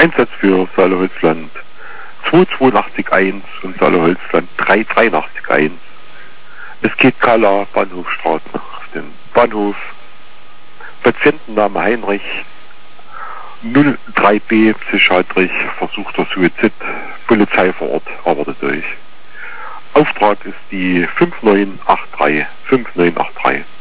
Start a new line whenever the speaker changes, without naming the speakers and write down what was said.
Einsatz für Saale-Holzland 282-1 und Saale-Holzland 383-1. Es geht Kala Bahnhofstraße nach dem Bahnhof. Patientenname Heinrich, 03B psychiatrisch, versuchter Suizid, Polizei vor Ort, arbeitet euch. Auftrag ist die 5983.